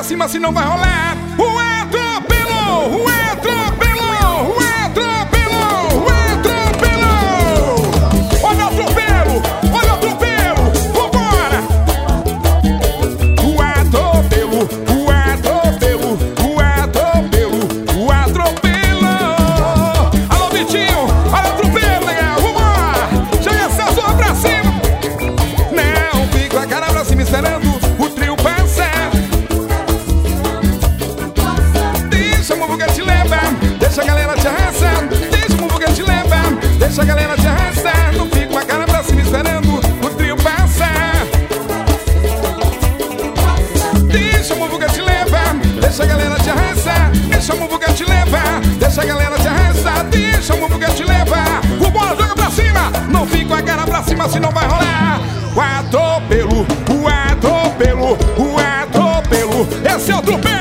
pra cima, senão vai rolar. O atropelo, o atropelo, o atropelo, o atropelo. Olha o atropelo, olha o atropelo, vambora. O atropelo, o atropelo, o atropelo, o atropelo. Alô, Vitinho, olha o atropelo, legal, vambora. Joga essa sua pra cima. Não fica a cara pra cima esperando o trio passar. Deixa o muvuca te levar, deixa a galera te arrasar. Deixa o muvuca te levar, deixa a galera te arrasar. Não fica com a cara pra cima esperando o trio passar. Deixa o muvuca te levar, deixa a galera te arrasar. Deixa o muvuca te levar, deixa a galera te arrasar. Deixa o muvuca te levar. O bola joga pra cima, não fica com a cara pra cima, senão vai rolar. O atropelo, o atropelo, o atropelo. Esse é o atropelo.